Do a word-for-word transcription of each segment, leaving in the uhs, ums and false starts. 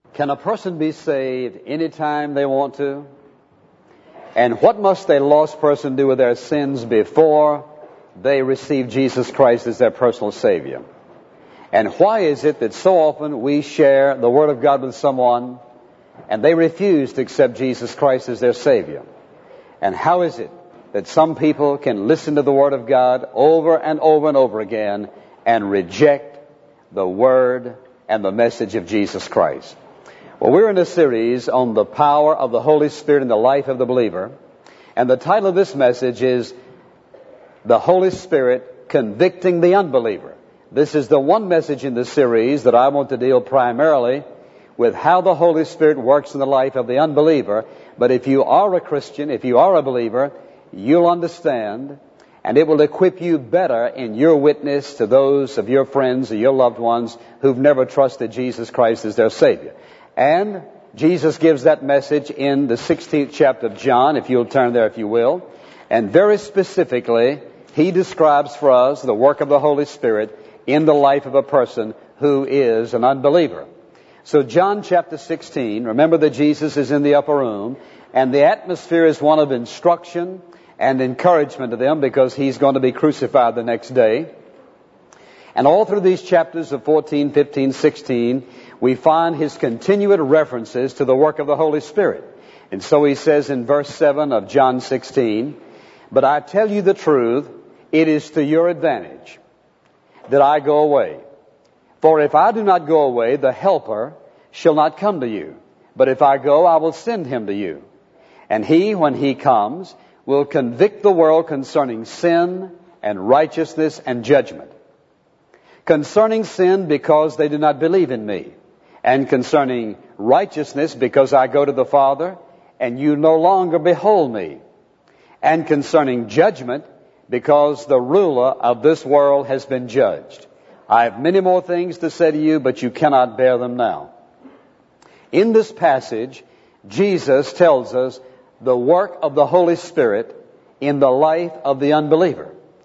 Can a person be saved anytime they want to? And what must a lost person do with their sins before they receive Jesus Christ as their personal Savior? And why is it that so often we share the Word of God with someone and they refuse to accept Jesus Christ as their Savior? And how is it that some people can listen to the Word of God over and over and over again and reject the Word and the message of Jesus Christ? Well, we're in a series on the power of the Holy Spirit in the life of the believer. And the title of this message is The Holy Spirit Convicting the Unbeliever. This is the one message in the series that I want to deal primarily with how the Holy Spirit works in the life of the unbeliever. But if you are a Christian, if you are a believer, you'll understand, and it will equip you better in your witness to those of your friends or your loved ones who've never trusted Jesus Christ as their Savior. And Jesus gives that message in the sixteenth chapter of John, if you'll turn there if you will. And very specifically, he describes for us the work of the Holy Spirit in the life of a person who is an unbeliever. So John chapter sixteen, remember that Jesus is in the upper room, and the atmosphere is one of instruction and encouragement to them because he's going to be crucified the next day. And all through these chapters of fourteen, fifteen, sixteen, we find his continued references to the work of the Holy Spirit. And so he says in verse seven of John sixteen, "But I tell you the truth, it is to your advantage that I go away. For if I do not go away, the Helper shall not come to you. But if I go, I will send him to you. And he, when he comes, will convict the world concerning sin and righteousness and judgment. Concerning sin, because they do not believe in me. And concerning righteousness, because I go to the Father, and you no longer behold me. And concerning judgment, because the ruler of this world has been judged. I have many more things to say to you, but you cannot bear them now." In this passage, Jesus tells us the work of the Holy Spirit in the life of the unbeliever.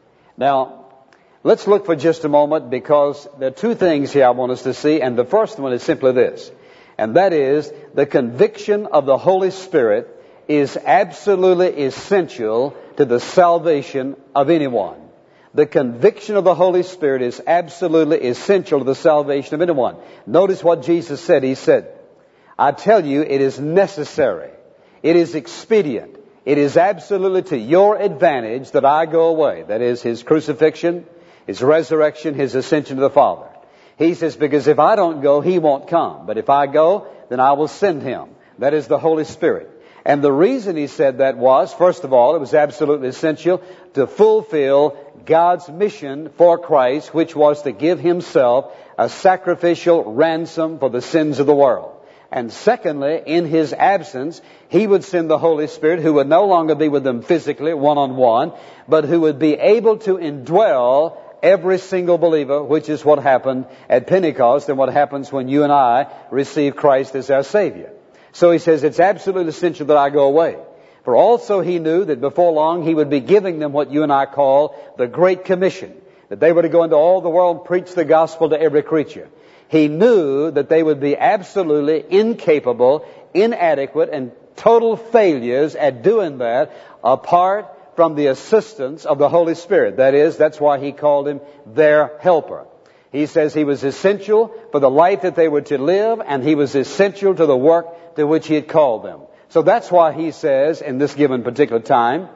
Now, let's look for just a moment, because there are two things here I want us to see, and the first one is simply this, and that is the conviction of the Holy Spirit is absolutely essential to the salvation of anyone. The conviction of the Holy Spirit is absolutely essential to the salvation of anyone. Notice what Jesus said. He said, "I tell you, it is necessary, it is expedient, it is absolutely to your advantage that I go away." That is his crucifixion, his resurrection, his ascension to the Father. He says, because if I don't go, he won't come. But if I go, then I will send him. That is the Holy Spirit. And the reason he said that was, first of all, it was absolutely essential to fulfill God's mission for Christ, which was to give himself a sacrificial ransom for the sins of the world. And secondly, in his absence, he would send the Holy Spirit, who would no longer be with them physically, one-on-one, but who would be able to indwell every single believer, which is what happened at Pentecost and what happens when you and I receive Christ as our Savior. So he says, it's absolutely essential that I go away. For also he knew that before long he would be giving them what you and I call the Great Commission, that they were to go into all the world and preach the gospel to every creature. He knew that they would be absolutely incapable, inadequate, and total failures at doing that apart from the assistance of the Holy Spirit. That is, that's why he called him their helper. He says he was essential for the life that they were to live, and he was essential to the work to which he had called them. So that's why he says, in this given particular time,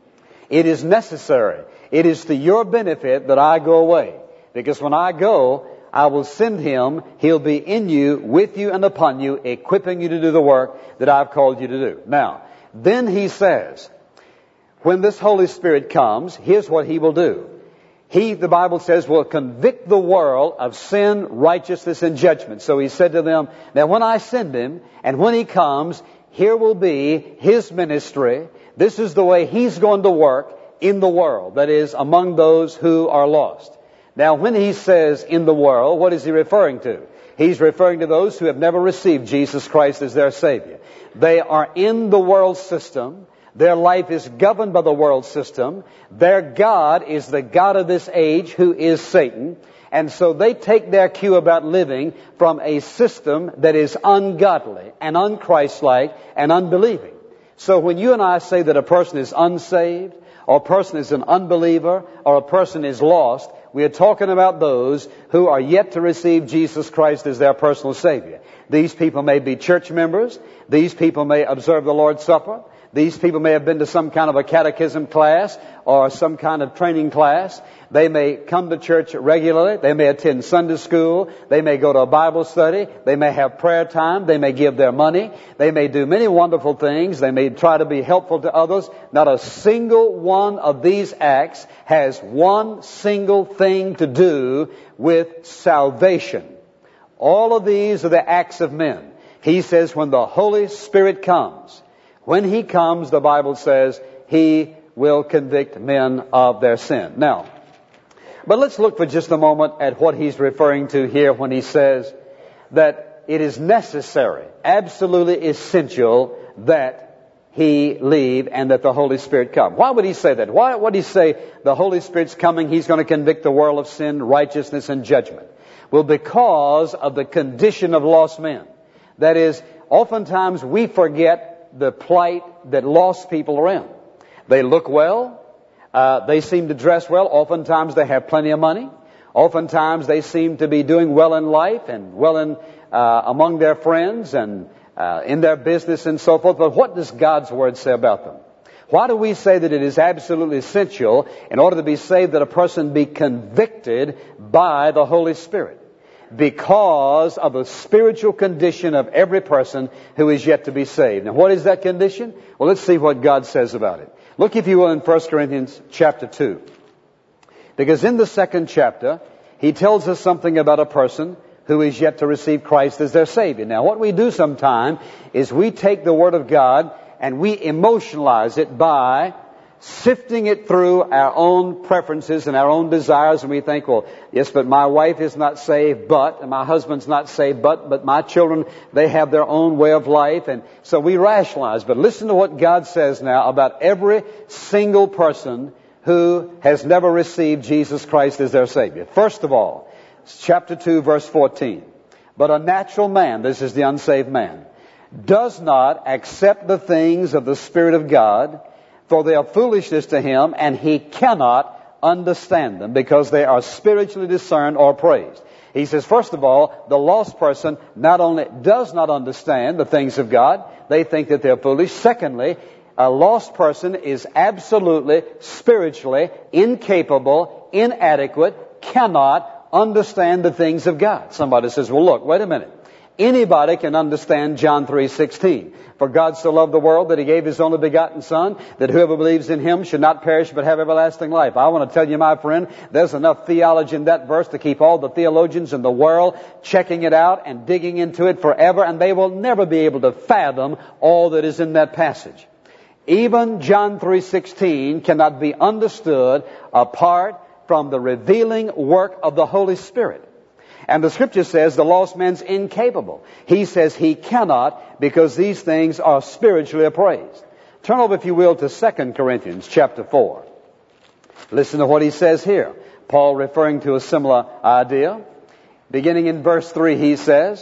it is necessary, it is to your benefit that I go away. Because when I go, I will send him, he'll be in you, with you, and upon you, equipping you to do the work that I've called you to do. Now, then he says, when this Holy Spirit comes, here's what he will do. He, the Bible says, will convict the world of sin, righteousness, and judgment. So he said to them, now when I send him, and when he comes, here will be his ministry. This is the way he's going to work in the world, that is, among those who are lost. Now, when he says in the world, what is he referring to? He's referring to those who have never received Jesus Christ as their Savior. They are in the world system. Their life is governed by the world system. Their God is the God of this age, who is Satan. And so they take their cue about living from a system that is ungodly and unchristlike and unbelieving. So when you and I say that a person is unsaved, or a person is an unbeliever, or a person is lost, we are talking about those who are yet to receive Jesus Christ as their personal Savior. These people may be church members. These people may observe the Lord's Supper. These people may have been to some kind of a catechism class or some kind of training class. They may come to church regularly. They may attend Sunday school. They may go to a Bible study. They may have prayer time. They may give their money. They may do many wonderful things. They may try to be helpful to others. Not a single one of these acts has one single thing to do with salvation. All of these are the acts of men. He says when the Holy Spirit comes, when He comes, the Bible says, He will convict men of their sin. Now, but let's look for just a moment at what He's referring to here when He says that it is necessary, absolutely essential, that He leave and that the Holy Spirit come. Why would He say that? Why would He say the Holy Spirit's coming, He's going to convict the world of sin, righteousness, and judgment? Well, because of the condition of lost men. That is, oftentimes we forget the plight that lost people are in. They look well. Uh, they seem to dress well. Oftentimes they have plenty of money. Oftentimes they seem to be doing well in life and well in uh, among their friends and uh, in their business and so forth. But what does God's Word say about them? Why do we say that it is absolutely essential in order to be saved that a person be convicted by the Holy Spirit? Because of the spiritual condition of every person who is yet to be saved. Now, what is that condition? Well, let's see what God says about it. Look, if you will, in First Corinthians chapter two. Because in the second chapter, he tells us something about a person who is yet to receive Christ as their Savior. Now, what we do sometime is we take the Word of God and we emotionalize it by sifting it through our own preferences and our own desires, and we think, well, yes, but my wife is not saved, but, and my husband's not saved, but, but my children, they have their own way of life, and so we rationalize. But listen to what God says now about every single person who has never received Jesus Christ as their Savior. First of all, chapter two, verse fourteen. But a natural man, this is the unsaved man, does not accept the things of the Spirit of God, for they are foolishness to him, and he cannot understand them, because they are spiritually discerned or appraised. He says, first of all, the lost person not only does not understand the things of God, they think that they're foolish. Secondly, a lost person is absolutely, spiritually incapable, inadequate, cannot understand the things of God. Somebody says, well, look, wait a minute. Anybody can understand John three sixteen. For God so loved the world that He gave His only begotten Son, that whoever believes in Him should not perish but have everlasting life. I want to tell you, my friend, there's enough theology in that verse to keep all the theologians in the world checking it out and digging into it forever, and they will never be able to fathom all that is in that passage. Even John three sixteen cannot be understood apart from the revealing work of the Holy Spirit. And the Scripture says the lost man's incapable. He says he cannot, because these things are spiritually appraised. Turn over, if you will, to Second Corinthians chapter four. Listen to what he says here. Paul referring to a similar idea. Beginning in verse three, he says,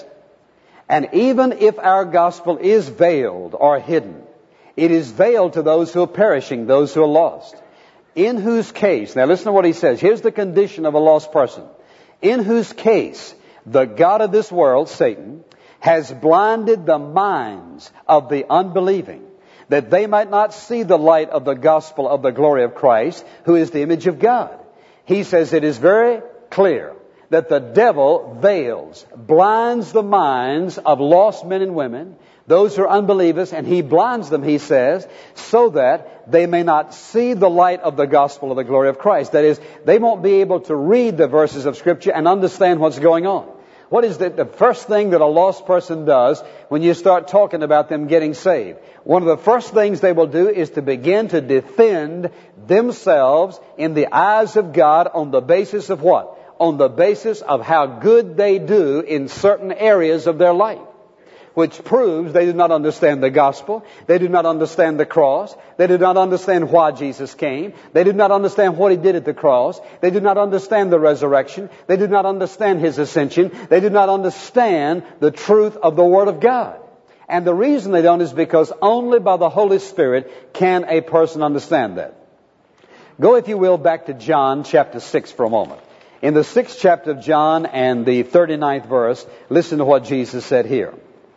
and even if our gospel is veiled or hidden, it is veiled to those who are perishing, those who are lost. In whose case, now listen to what he says. Here's the condition of a lost person. In whose case the God of this world, Satan, has blinded the minds of the unbelieving, that they might not see the light of the gospel of the glory of Christ, who is the image of God. He says it is very clear that the devil veils, blinds the minds of lost men and women, those who are unbelievers, and he blinds them, he says, so that they may not see the light of the gospel of the glory of Christ. That is, they won't be able to read the verses of Scripture and understand what's going on. What is the, the first thing that a lost person does when you start talking about them getting saved? One of the first things they will do is to begin to defend themselves in the eyes of God on the basis of what? On the basis of how good they do in certain areas of their life. which proves they do not understand the gospel. They do not understand the cross. They do not understand why Jesus came. They do not understand what He did at the cross. They do not understand the resurrection. They do not understand His ascension. They do not understand the truth of the Word of God. And the reason they don't is because only by the Holy Spirit can a person understand that. Go, if you will, back to John chapter six for a moment. In the sixth chapter of John and the thirty-ninth verse, listen to what Jesus said here.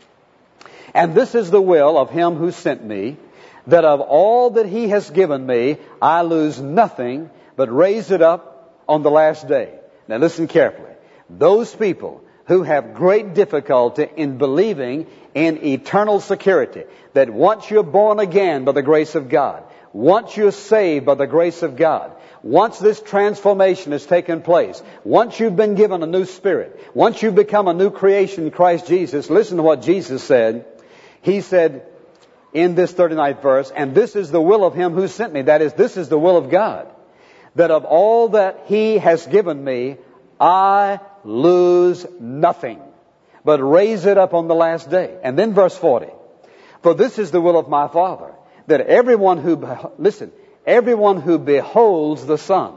And this is the will of Him who sent me, that of all that He has given me, I lose nothing, but raise it up on the last day. Now listen carefully. Those people who have great difficulty in believing in eternal security, that once you're born again by the grace of God, once you're saved by the grace of God, once this transformation has taken place, once you've been given a new spirit, once you've become a new creation in Christ Jesus, listen to what Jesus said. He said in this thirty-ninth verse, and this is the will of Him who sent me. That is, this is the will of God, that of all that He has given me, I lose nothing, but raise it up on the last day. And then verse forty, for this is the will of my Father, that everyone who, listen, everyone who beholds the Son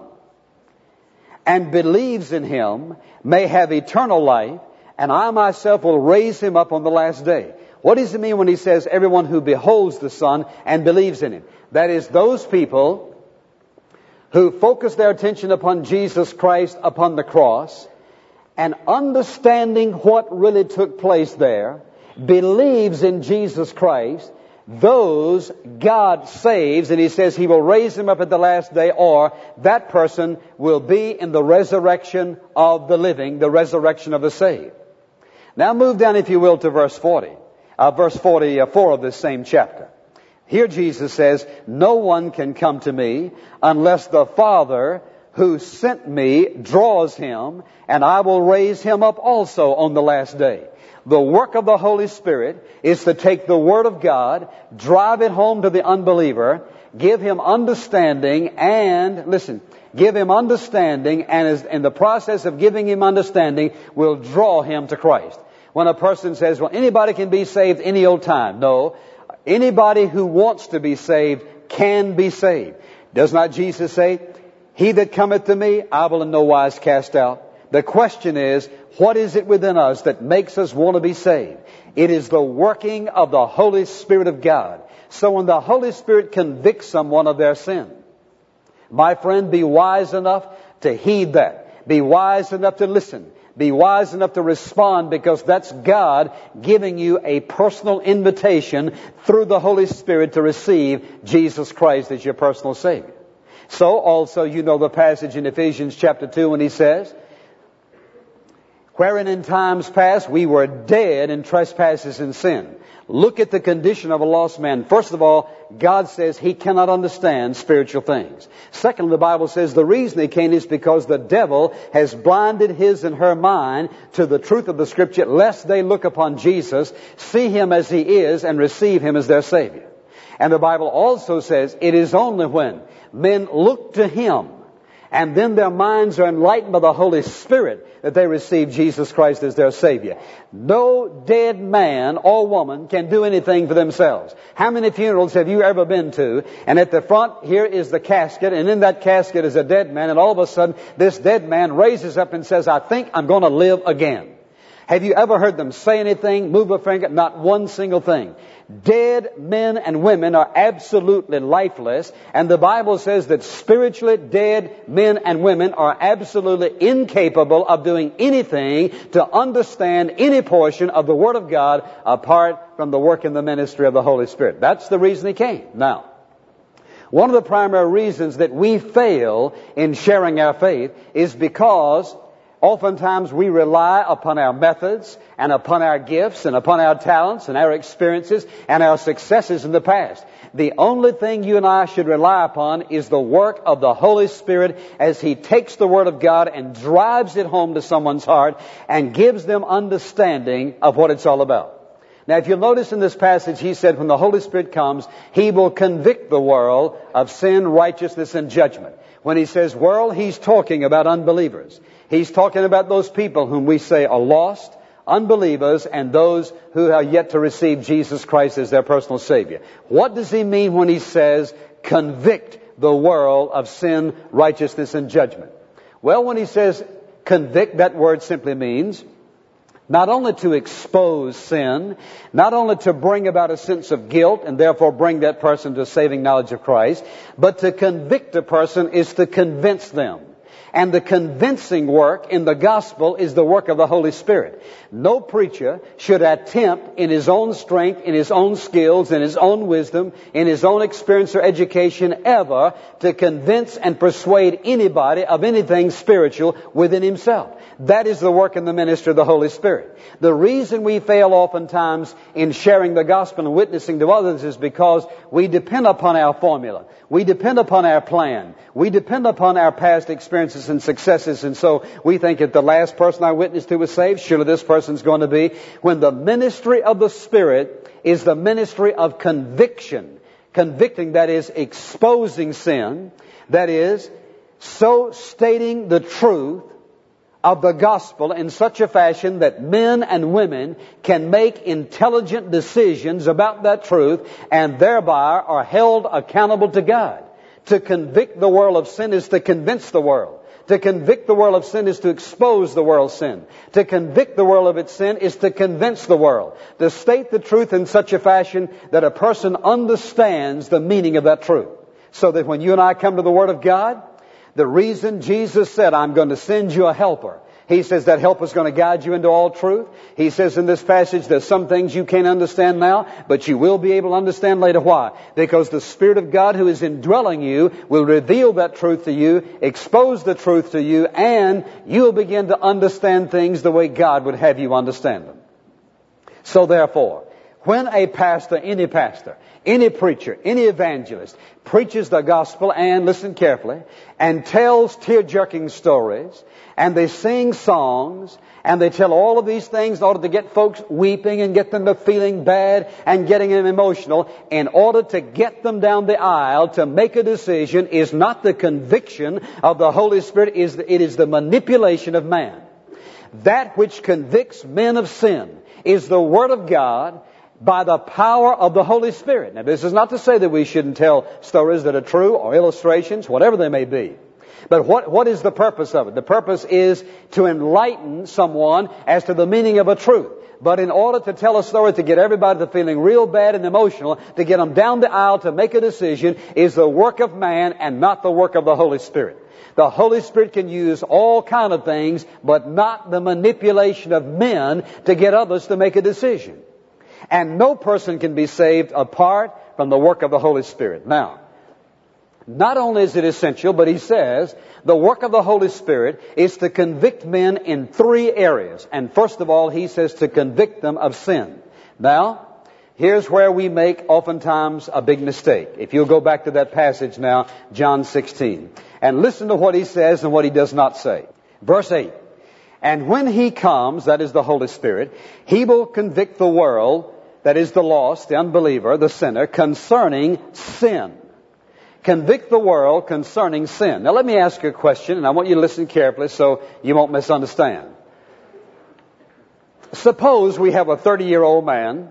and believes in Him may have eternal life, and I myself will raise him up on the last day. What does it mean when He says everyone who beholds the Son and believes in Him? That is, those people who focus their attention upon Jesus Christ upon the cross, and understanding what really took place there, believes in Jesus Christ, those God saves, and He says He will raise them up at the last day, or that person will be in the resurrection of the living, the resurrection of the saved. Now move down, if you will, to verse forty, uh, verse forty-four of this same chapter. Here Jesus says, no one can come to me unless the Father who sent me draws him, and I will raise him up also on the last day. The work of the Holy Spirit is to take the Word of God, drive it home to the unbeliever, give him understanding, and, listen, give him understanding, and as in the process of giving him understanding, will draw him to Christ. When a person says, well, anybody can be saved any old time. No, anybody who wants to be saved can be saved. Does not Jesus say, he that cometh to me, I will in no wise cast out? The question is, what is it within us that makes us want to be saved? It is the working of the Holy Spirit of God. So when the Holy Spirit convicts someone of their sin, my friend, be wise enough to heed that. Be wise enough to listen. Be wise enough to respond, because that's God giving you a personal invitation through the Holy Spirit to receive Jesus Christ as your personal Savior. So also you know the passage in Ephesians chapter two when he says, wherein in times past we were dead in trespasses and sin. Look at the condition of a lost man. First of all, God says he cannot understand spiritual things. Secondly, the Bible says the reason he can't is because the devil has blinded his and her mind to the truth of the Scripture, lest they look upon Jesus, see Him as He is, and receive Him as their Savior. And the Bible also says it is only when men look to Him and then their minds are enlightened by the Holy Spirit that they receive Jesus Christ as their Savior. No dead man or woman can do anything for themselves. How many funerals have you ever been to, and at the front here is the casket, and in that casket is a dead man, and all of a sudden this dead man raises up and says, I think I'm going to live again. Have you ever heard them say anything, move a finger? Not one single thing. Dead men and women are absolutely lifeless, and the Bible says that spiritually dead men and women are absolutely incapable of doing anything to understand any portion of the Word of God apart from the work and the ministry of the Holy Spirit. That's the reason He came. Now, one of the primary reasons that we fail in sharing our faith is because oftentimes we rely upon our methods and upon our gifts and upon our talents and our experiences and our successes in the past. The only thing you and I should rely upon is the work of the Holy Spirit as He takes the Word of God and drives it home to someone's heart and gives them understanding of what it's all about. Now, if you'll notice in this passage, he said when the Holy Spirit comes, He will convict the world of sin, righteousness, and judgment. When he says world, he's talking about unbelievers. He's talking about those people whom we say are lost, unbelievers and those who are yet to receive Jesus Christ as their personal Savior. What does he mean when he says, convict the world of sin, righteousness, and judgment? Well, when he says convict, that word simply means not only to expose sin, not only to bring about a sense of guilt and therefore bring that person to saving knowledge of Christ, but to convict a person is to convince them. And the convincing work in the gospel is the work of the Holy Spirit. No preacher should attempt in his own strength, in his own skills, in his own wisdom, in his own experience or education ever to convince and persuade anybody of anything spiritual within himself. That is the work in the ministry of the Holy Spirit. The reason we fail oftentimes in sharing the gospel and witnessing to others is because we depend upon our formula. We depend upon our plan. We depend upon our past experiences and successes. And so we think if the last person I witnessed to was saved, surely this person's going to be. When the ministry of the Spirit is the ministry of conviction. Convicting, that is, exposing sin. That is, so stating the truth of the gospel in such a fashion that men and women can make intelligent decisions about that truth and thereby are held accountable to God. To convict the world of sin is to convince the world. To convict the world of sin is to expose the world's sin. To convict the world of its sin is to convince the world. To state the truth in such a fashion that a person understands the meaning of that truth. So that when you and I come to the Word of God, the reason Jesus said, I'm going to send you a helper. He says that helper is going to guide you into all truth. He says in this passage there's some things you can't understand now, but you will be able to understand later. Why? Because the Spirit of God who is indwelling you will reveal that truth to you, expose the truth to you, and you'll begin to understand things the way God would have you understand them. So therefore, when a pastor, any pastor, any preacher, any evangelist preaches the gospel and, listen carefully, and tells tear-jerking stories, and they sing songs, and they tell all of these things in order to get folks weeping and get them to feeling bad and getting them emotional, in order to get them down the aisle to make a decision is not the conviction of the Holy Spirit, it is the manipulation of man. That which convicts men of sin is the Word of God, by the power of the Holy Spirit. Now, this is not to say that we shouldn't tell stories that are true or illustrations, whatever they may be. But what, what is the purpose of it? The purpose is to enlighten someone as to the meaning of a truth. But in order to tell a story to get everybody to feeling real bad and emotional, to get them down the aisle to make a decision, is the work of man and not the work of the Holy Spirit. The Holy Spirit can use all kind of things, but not the manipulation of men to get others to make a decision. And no person can be saved apart from the work of the Holy Spirit. Now, not only is it essential, but he says the work of the Holy Spirit is to convict men in three areas. And first of all, he says to convict them of sin. Now, here's where we make oftentimes a big mistake. If you'll go back to that passage now, John sixteen, and listen to what he says and what he does not say. Verse eight. And when he comes, that is the Holy Spirit, he will convict the world, that is the lost, the unbeliever, the sinner, concerning sin. Convict the world concerning sin. Now let me ask you a question, and I want you to listen carefully so you won't misunderstand. Suppose we have a thirty-year-old man.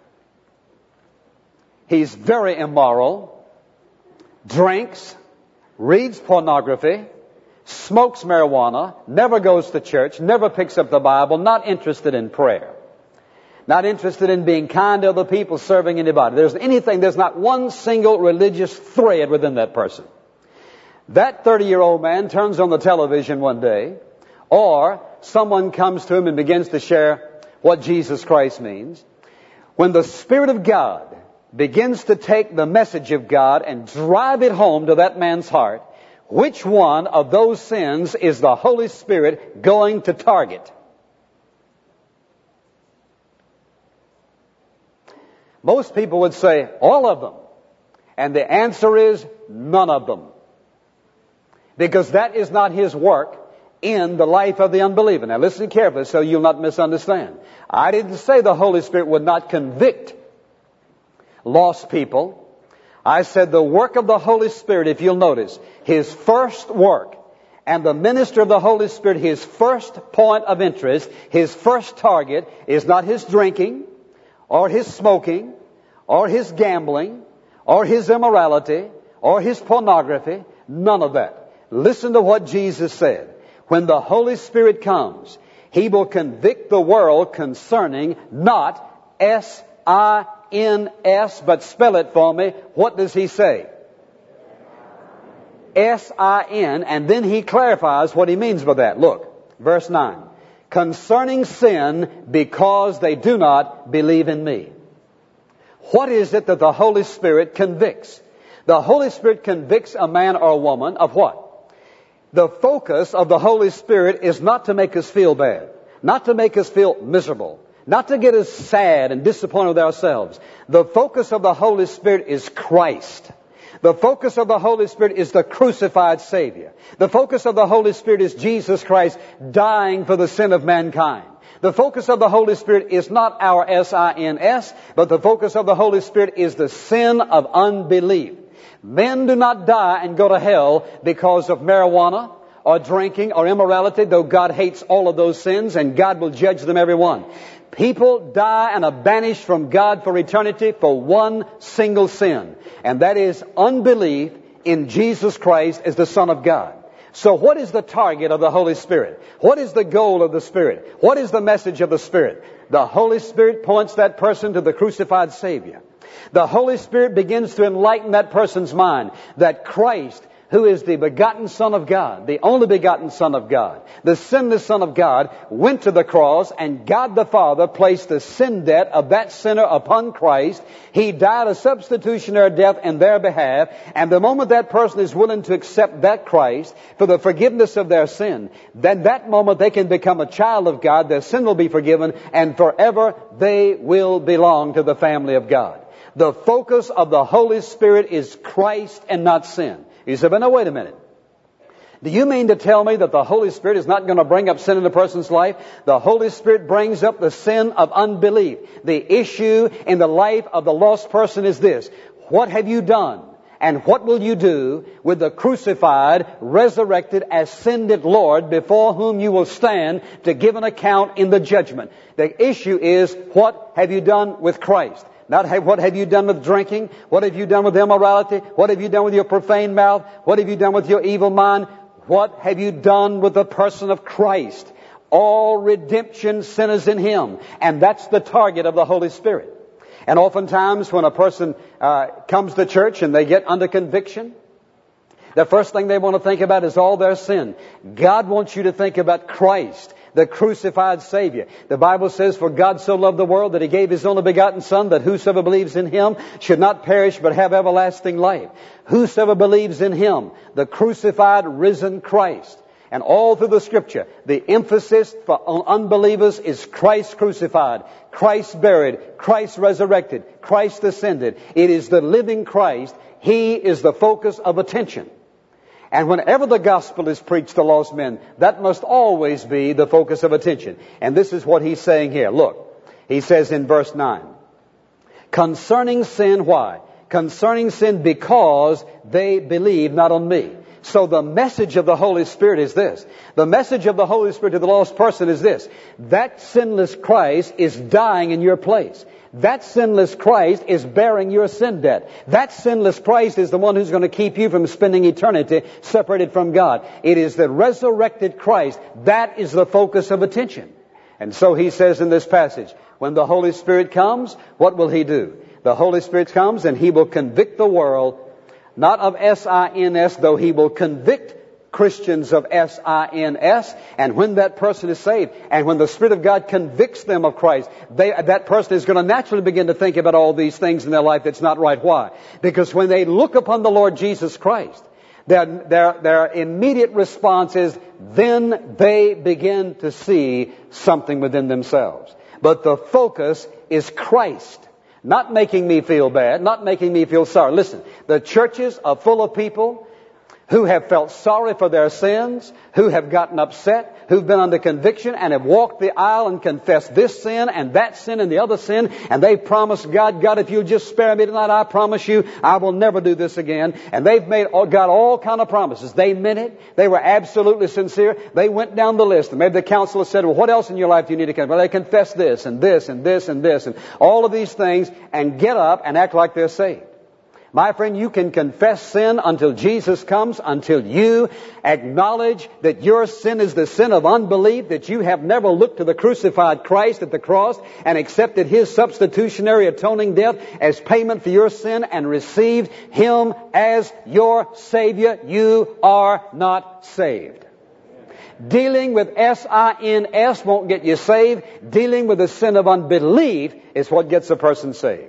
He's very immoral, drinks, reads pornography, smokes marijuana, never goes to church, never picks up the Bible, not interested in prayer, not interested in being kind to other people, serving anybody. There's anything, there's not one single religious thread within that person. That thirty-year-old man turns on the television one day, or someone comes to him and begins to share what Jesus Christ means. When the Spirit of God begins to take the message of God and drive it home to that man's heart, which one of those sins is the Holy Spirit going to target? Most people would say all of them. And the answer is none of them. Because that is not His work in the life of the unbeliever. Now listen carefully so you'll not misunderstand. I didn't say the Holy Spirit would not convict lost people. I said the work of the Holy Spirit, if you'll notice, His first work And the minister of the Holy Spirit, his first point of interest, his first target is not his drinking, or his smoking, or his gambling, or his immorality, or his pornography. None of that. Listen to what Jesus said. When the Holy Spirit comes, He will convict the world concerning not S I N S, but spell it for me. What does He say? S I N, and then He clarifies what He means by that. Look, verse nine. Concerning sin, because they do not believe in me. What is it that the Holy Spirit convicts? The Holy Spirit convicts a man or a woman of what? The focus of the Holy Spirit is not to make us feel bad, not to make us feel miserable, not to get us sad and disappointed with ourselves. The focus of the Holy Spirit is Christ. The focus of the Holy Spirit is the crucified Savior. The focus of the Holy Spirit is Jesus Christ dying for the sin of mankind. The focus of the Holy Spirit is not our S I N S, but the focus of the Holy Spirit is the sin of unbelief. Men do not die and go to hell because of marijuana or drinking or immorality, though God hates all of those sins and God will judge them every one. People die and are banished from God for eternity for one single sin, and that is unbelief in Jesus Christ as the Son of God. So what is the target of the Holy Spirit? What is the goal of the Spirit? What is the message of the Spirit? The Holy Spirit points that person to the crucified Savior. The Holy Spirit begins to enlighten that person's mind that Christ, who is the begotten Son of God, the only begotten Son of God, the sinless Son of God, went to the cross, and God the Father placed the sin debt of that sinner upon Christ. He died a substitutionary death in their behalf, and the moment that person is willing to accept that Christ for the forgiveness of their sin, then that moment they can become a child of God, their sin will be forgiven, and forever they will belong to the family of God. The focus of the Holy Spirit is Christ and not sin. You say, but no, wait a minute. Do you mean to tell me that the Holy Spirit is not going to bring up sin in a person's life? The Holy Spirit brings up the sin of unbelief. The issue in the life of the lost person is this: what have you done? And what will you do with the crucified, resurrected, ascended Lord before whom you will stand to give an account in the judgment? The issue is, what have you done with Christ? Not have, what have you done with drinking? What have you done with immorality? What have you done with your profane mouth? What have you done with your evil mind? What have you done with the person of Christ? All redemption sinners in Him. And that's the target of the Holy Spirit. And oftentimes when a person uh, comes to church and they get under conviction, the first thing they want to think about is all their sin. God wants you to think about Christ, the crucified Savior. The Bible says, for God so loved the world that He gave His only begotten Son, that whosoever believes in Him should not perish but have everlasting life. Whosoever believes in Him, the crucified, risen Christ. And all through the Scripture, the emphasis for unbelievers is Christ crucified, Christ buried, Christ resurrected, Christ ascended. It is the living Christ. He is the focus of attention. And whenever the gospel is preached to lost men, that must always be the focus of attention. And this is what he's saying here. Look, he says in verse nine, concerning sin, why? Concerning sin because they believe not on me. So the message of the Holy Spirit is this. The message of the Holy Spirit to the lost person is this: that sinless Christ is dying in your place. That sinless Christ is bearing your sin debt. That sinless Christ is the one who's going to keep you from spending eternity separated from God. It is the resurrected Christ. That is the focus of attention. And so he says in this passage, when the Holy Spirit comes, what will He do? The Holy Spirit comes and He will convict the world, not of S I N S, though He will convict Christians of S I N S, and when that person is saved, and when the Spirit of God convicts them of Christ, they, that person is going to naturally begin to think about all these things in their life that's not right. Why? Because when they look upon the Lord Jesus Christ, their, their, their immediate response is, then they begin to see something within themselves. But the focus is Christ. Not making me feel bad, not making me feel sorry. Listen, the churches are full of people who have felt sorry for their sins, who have gotten upset, who've been under conviction and have walked the aisle and confessed this sin and that sin and the other sin, and they've promised God, God, if you'll just spare me tonight, I promise you I will never do this again. And they've made God all kind of promises. They meant it. They were absolutely sincere. They went down the list, and maybe the counselor said, well, what else in your life do you need to confess? Well, they confess this and this and this and this and all of these things and get up and act like they're saved. My friend, you can confess sin until Jesus comes, until you acknowledge that your sin is the sin of unbelief, that you have never looked to the crucified Christ at the cross and accepted His substitutionary atoning death as payment for your sin and received Him as your Savior. You are not saved. Dealing with S I N S won't get you saved. Dealing with the sin of unbelief is what gets a person saved.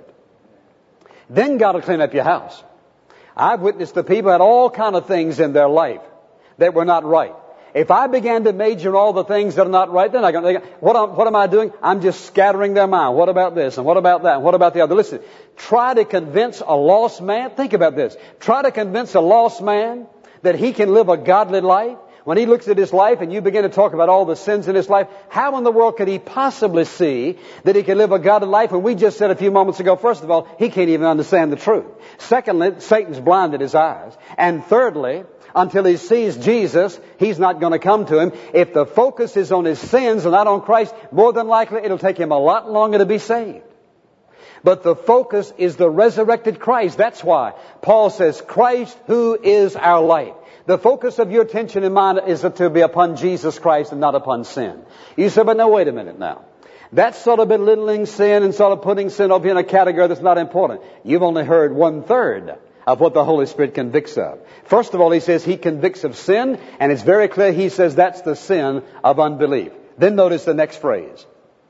Then God will clean up your house. I've witnessed the people had all kind of things in their life that were not right. If I began to major in all the things that are not right, then I go, what, am, what am I doing? I'm just scattering their mind. What about this? And what about that? And what about the other? Listen, try to convince a lost man. Think about this. Try to convince a lost man that he can live a godly life. When he looks at his life and you begin to talk about all the sins in his life, how in the world could he possibly see that he can live a godly life when we just said a few moments ago, first of all, he can't even understand the truth. Secondly, Satan's blinded his eyes. And thirdly, until he sees Jesus, he's not going to come to him. If the focus is on his sins and not on Christ, more than likely it'll take him a lot longer to be saved. But the focus is the resurrected Christ. That's why Paul says, Christ who is our life. The focus of your attention and mind is to be upon Jesus Christ and not upon sin. You say, but no, wait a minute now. That's sort of belittling sin and sort of putting sin over in a category that's not important. You've only heard one third of what the Holy Spirit convicts of. First of all, he says he convicts of sin, and it's very clear he says that's the sin of unbelief. Then notice the next phrase.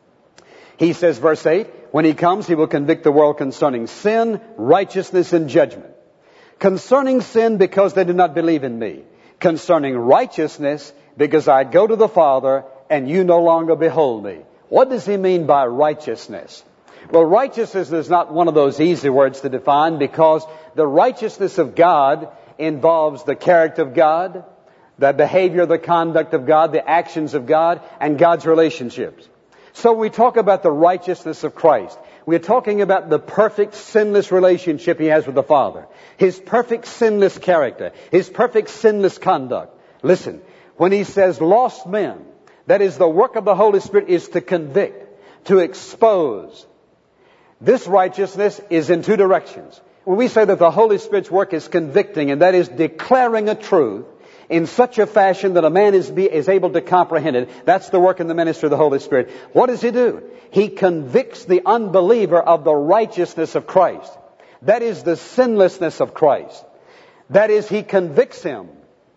He says, verse eight, when he comes, he will convict the world concerning sin, righteousness, and judgment. Concerning sin, because they do not believe in me. Concerning righteousness, because I go to the Father, and you no longer behold me. What does he mean by righteousness? Well, righteousness is not one of those easy words to define, because the righteousness of God involves the character of God, the behavior, the conduct of God, the actions of God, and God's relationships. So we talk about the righteousness of Christ. We're talking about the perfect sinless relationship he has with the Father. His perfect sinless character. His perfect sinless conduct. Listen, when he says lost men, that is the work of the Holy Spirit is to convict, to expose. This righteousness is in two directions. When we say that the Holy Spirit's work is convicting, and that is declaring a truth in such a fashion that a man is, be, is able to comprehend it, that's the work in the ministry of the Holy Spirit. What does he do? He convicts the unbeliever of the righteousness of Christ. That is the sinlessness of Christ. That is, he convicts him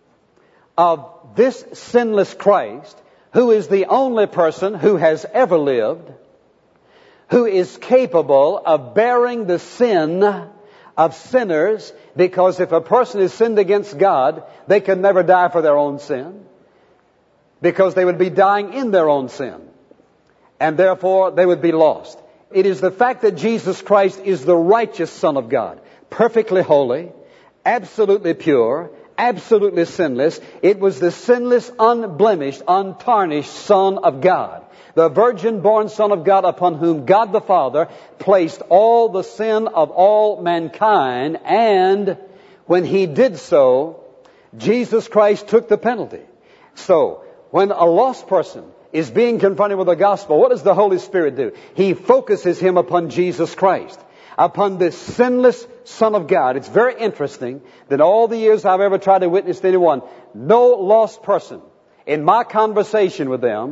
of this sinless Christ, who is the only person who has ever lived, who is capable of bearing the sin of sinners, because if a person has sinned against God, they can never die for their own sin, because they would be dying in their own sin, and therefore they would be lost. It is the fact that Jesus Christ is the righteous Son of God, perfectly holy, absolutely pure, absolutely sinless. It was the sinless, unblemished, untarnished Son of God, the virgin-born Son of God, upon whom God the Father placed all the sin of all mankind. And when He did so, Jesus Christ took the penalty. So, when a lost person is being confronted with the gospel, what does the Holy Spirit do? He focuses him upon Jesus Christ, upon this sinless Son of God. It's very interesting that all the years I've ever tried to witness to anyone, no lost person, in my conversation with them,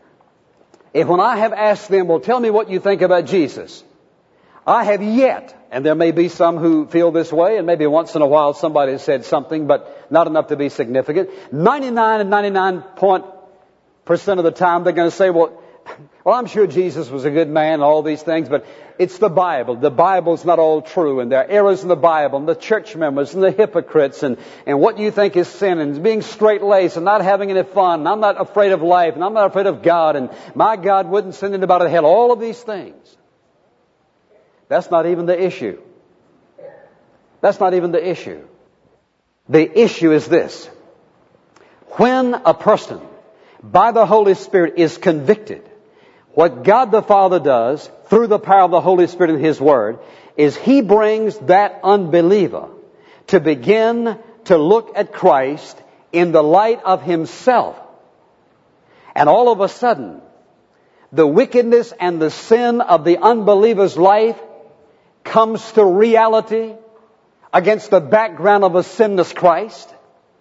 if when I have asked them, well, tell me what you think about Jesus, I have yet, and there may be some who feel this way, and maybe once in a while somebody has said something, but not enough to be significant. ninety-nine and ninety-nine point percent of the time they're going to say, well, well, I'm sure Jesus was a good man and all these things, but it's the Bible. The Bible's not all true, and there are errors in the Bible, and the church members, and the hypocrites, and, and what you think is sin, and being straight-laced, and not having any fun, and I'm not afraid of life, and I'm not afraid of God, and my God wouldn't send anybody to hell. All of these things. That's not even the issue. That's not even the issue. The issue is this. When a person, by the Holy Spirit, is convicted, what God the Father does, through the power of the Holy Spirit and His Word, is He brings that unbeliever to begin to look at Christ in the light of himself. And all of a sudden, the wickedness and the sin of the unbeliever's life comes to reality against the background of a sinless Christ.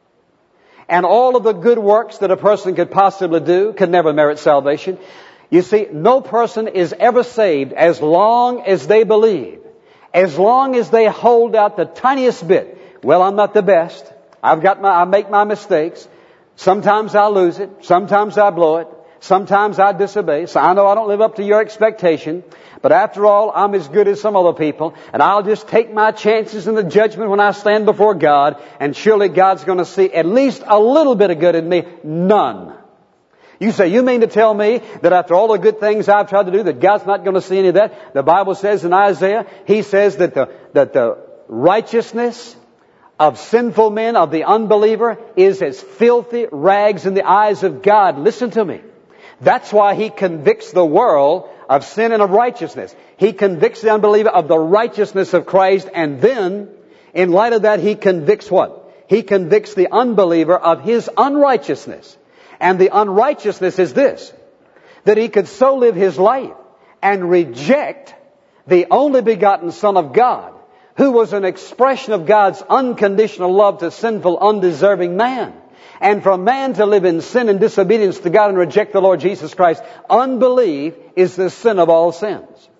And all of the good works that a person could possibly do can never merit salvation. You see, no person is ever saved as long as they believe, as long as they hold out the tiniest bit. Well, I'm not the best. I've got my, I make my mistakes. Sometimes I lose it. Sometimes I blow it. Sometimes I disobey. So I know I don't live up to your expectation. But after all, I'm as good as some other people. And I'll just take my chances in the judgment when I stand before God. And surely God's going to see at least a little bit of good in me. None. You say, you mean to tell me that after all the good things I've tried to do, that God's not going to see any of that? The Bible says in Isaiah, He says that the, that the righteousness of sinful men, of the unbeliever, is as filthy rags in the eyes of God. Listen to me. That's why He convicts the world of sin and of righteousness. He convicts the unbeliever of the righteousness of Christ, and then, in light of that, He convicts what? He convicts the unbeliever of his unrighteousness. And the unrighteousness is this, that he could so live his life and reject the only begotten Son of God, who was an expression of God's unconditional love to sinful, undeserving man. And for a man to live in sin and disobedience to God and reject the Lord Jesus Christ, unbelief is the sin of all sins.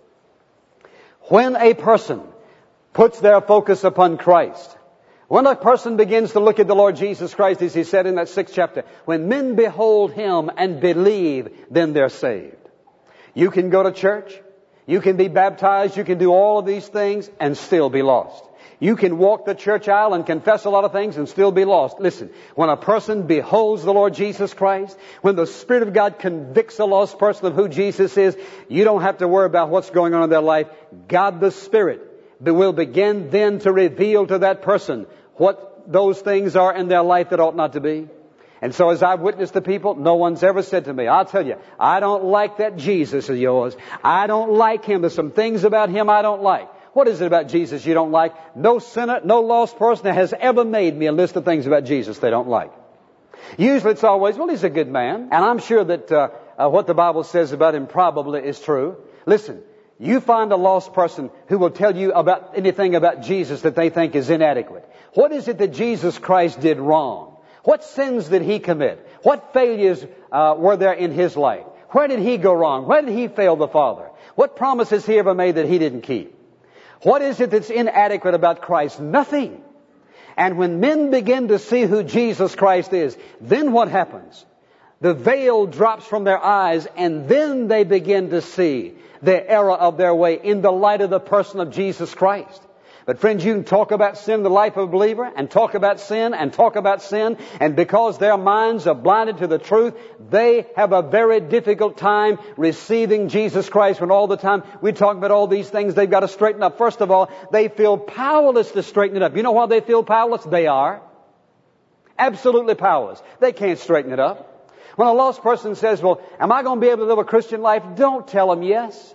When a person puts their focus upon Christ, when a person begins to look at the Lord Jesus Christ, as He said in that sixth chapter, when men behold Him and believe, then they're saved. You can go to church, you can be baptized, you can do all of these things and still be lost. You can walk the church aisle and confess a lot of things and still be lost. Listen, when a person beholds the Lord Jesus Christ, when the Spirit of God convicts a lost person of who Jesus is, you don't have to worry about what's going on in their life. God the Spirit will begin then to reveal to that person what those things are in their life that ought not to be. And so as I've witnessed to people, no one's ever said to me, I'll tell you, I don't like that Jesus of yours. I don't like Him. There's some things about Him I don't like. What is it about Jesus you don't like? No sinner, no lost person has ever made me a list of things about Jesus they don't like. Usually it's always, well, He's a good man. And I'm sure that uh, uh, what the Bible says about Him probably is true. Listen, you find a lost person who will tell you about anything about Jesus that they think is inadequate. What is it that Jesus Christ did wrong? What sins did He commit? What failures uh, were there in His life? Where did He go wrong? Where did He fail the Father? What promises He ever made that He didn't keep? What is it that's inadequate about Christ? Nothing. And when men begin to see who Jesus Christ is, then what happens? The veil drops from their eyes, and then they begin to see the error of their way in the light of the person of Jesus Christ. But friends, you can talk about sin in the life of a believer, and talk about sin, and talk about sin, and because their minds are blinded to the truth, they have a very difficult time receiving Jesus Christ, when all the time we talk about all these things they've got to straighten up. First of all, they feel powerless to straighten it up. You know why they feel powerless? They are absolutely powerless. They can't straighten it up. When a lost person says, well, am I going to be able to live a Christian life? Don't tell them yes.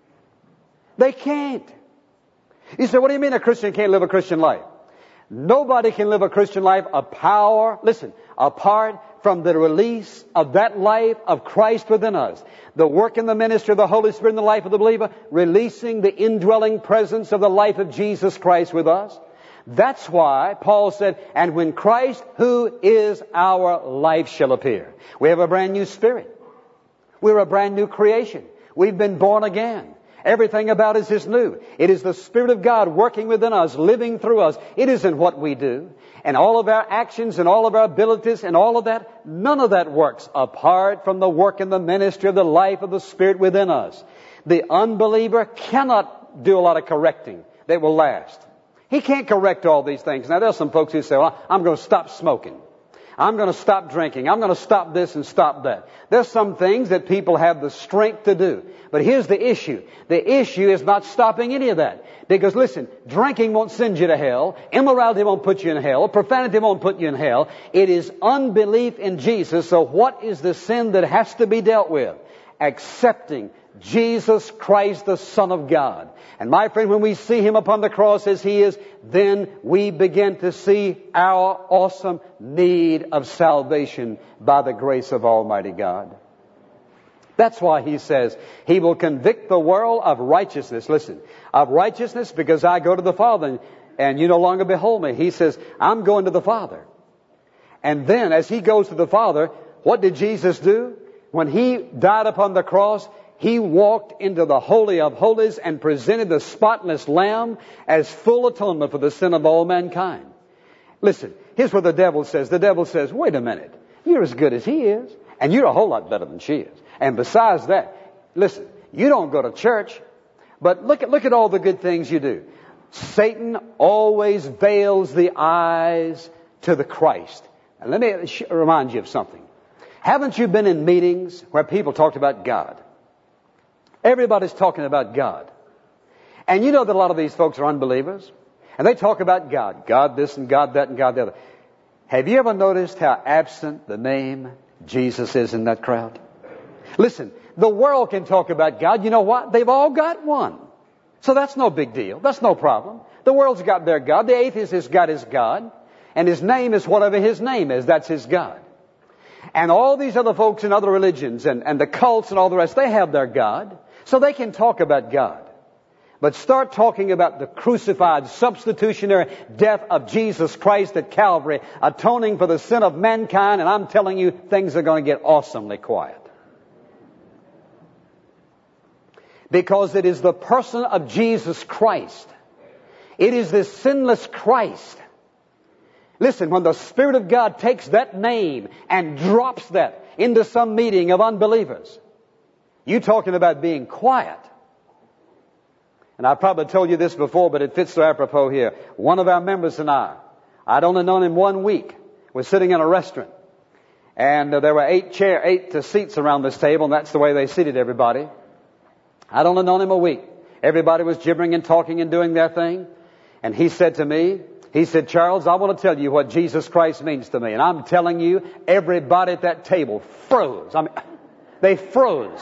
They can't. You say, what do you mean a Christian can't live a Christian life? Nobody can live a Christian life a power, listen, apart from the release of that life of Christ within us. The work in the ministry of the Holy Spirit in the life of the believer, releasing the indwelling presence of the life of Jesus Christ with us. That's why Paul said, and when Christ, who is our life, shall appear. We have a brand new spirit. We're a brand new creation. We've been born again. Everything about us is new. It is the Spirit of God working within us, living through us. It isn't what we do. And all of our actions and all of our abilities and all of that, none of that works apart from the work and the ministry of the life of the Spirit within us. The unbeliever cannot do a lot of correcting that will last. He can't correct all these things. Now, there's some folks who say, well, I'm going to stop smoking. I'm going to stop drinking. I'm going to stop this and stop that. There's some things that people have the strength to do. But here's the issue. The issue is not stopping any of that. Because listen, drinking won't send you to hell. Immorality won't put you in hell. Profanity won't put you in hell. It is unbelief in Jesus. So what is the sin that has to be dealt with? Accepting Jesus Christ, the Son of God. And my friend, when we see Him upon the cross as He is, then we begin to see our awesome need of salvation by the grace of Almighty God. That's why He says He will convict the world of righteousness. Listen, of righteousness because I go to the Father and, and you no longer behold me. He says, I'm going to the Father. And then as He goes to the Father, what did Jesus do? When He died upon the cross, He walked into the Holy of Holies and presented the spotless Lamb as full atonement for the sin of all mankind. Listen, here's what the devil says. The devil says, wait a minute, you're as good as He is, and you're a whole lot better than she is. And besides that, listen, you don't go to church, but look at, look at all the good things you do. Satan always veils the eyes to the Christ. And let me sh- remind you of something. Haven't you been in meetings where people talked about God? Everybody's talking about God. And you know that a lot of these folks are unbelievers. And they talk about God. God this and God that and God the other. Have you ever noticed how absent the name Jesus is in that crowd? Listen, the world can talk about God. You know what? They've all got one. So that's no big deal. That's no problem. The world's got their God. The atheist has got his God. And his name is whatever his name is. That's his God. And all these other folks in other religions and, and the cults and all the rest, they have their God. So they can talk about God. But start talking about the crucified, substitutionary death of Jesus Christ at Calvary, atoning for the sin of mankind, and I'm telling you, things are going to get awesomely quiet. Because it is the person of Jesus Christ. It is this sinless Christ. Listen, when the Spirit of God takes that name and drops that into some meeting of unbelievers, you talking about being quiet. And I've probably told you this before, but it fits so apropos here. One of our members and I, I'd only known him one week, was sitting in a restaurant. And uh, there were eight chair, eight uh, seats around this table, and that's the way they seated everybody. I'd only known him a week. Everybody was gibbering and talking and doing their thing. And he said to me, he said, Charles, I want to tell you what Jesus Christ means to me. And I'm telling you, everybody at that table froze. I mean, they froze.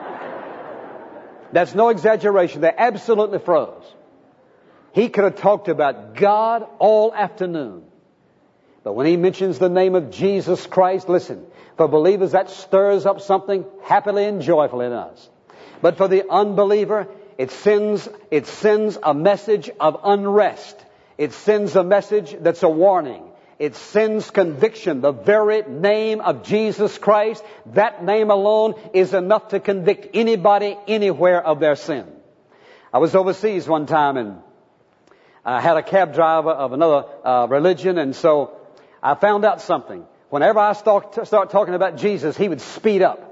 That's no exaggeration. They absolutely froze. He could have talked about God all afternoon. But when he mentions the name of Jesus Christ, listen, for believers that stirs up something happily and joyfully in us. But for the unbeliever, it sends, it sends a message of unrest. It sends a message that's a warning. It sends conviction. The very name of Jesus Christ, that name alone is enough to convict anybody anywhere of their sin. I was overseas one time and I had a cab driver of another uh, religion, and so I found out something. Whenever I start, start talking about Jesus, he would speed up.